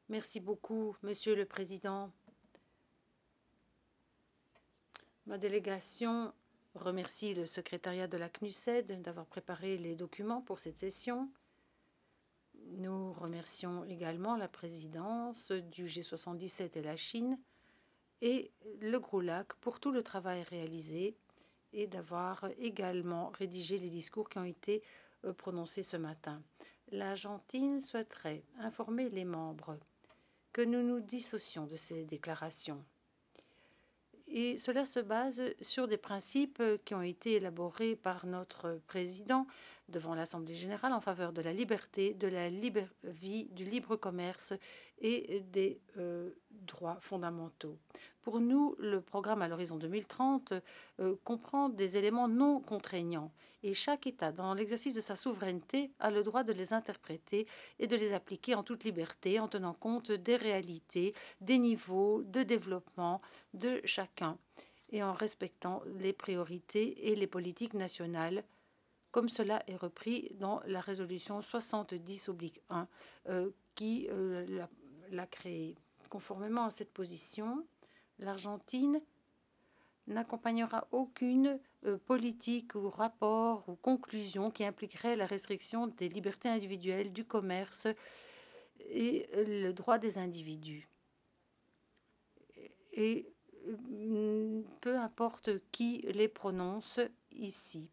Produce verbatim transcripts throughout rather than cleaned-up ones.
Merci beaucoup, Monsieur le Président. Ma délégation remercie le secrétariat de la C N U S E D d'avoir préparé les documents pour cette session. Nous remercions également la présidence du G soixante-dix-sept et la Chine et le GRULAC pour tout le travail réalisé et d'avoir également rédigé les discours qui ont été euh, prononcés ce matin. L'Argentine souhaiterait informer les membres que nous nous dissocions de ces déclarations. Et cela se base sur des principes qui ont été élaborés par notre président devant l'Assemblée générale en faveur de la liberté, de la libre vie, du libre commerce et des euh, droits fondamentaux. Pour nous, le programme à l'horizon deux mille trente euh, comprend des éléments non contraignants et chaque État, dans l'exercice de sa souveraineté, a le droit de les interpréter et de les appliquer en toute liberté en tenant compte des réalités, des niveaux de développement de chacun et en respectant les priorités et les politiques nationales, comme cela est repris dans la résolution soixante-dix un euh, qui euh, l'a créée. Conformément à cette position, l'Argentine n'accompagnera aucune euh, politique ou rapport ou conclusion qui impliquerait la restriction des libertés individuelles, du commerce et le droit des individus. Et euh, peu importe qui les prononce ici.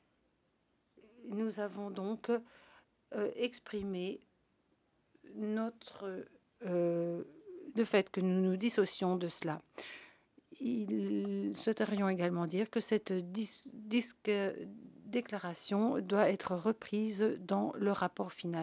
Nous avons donc euh, exprimé notre euh, le fait que nous nous dissocions de cela. Ils souhaiterions également dire que cette dis disque déclaration doit être reprise dans le rapport final.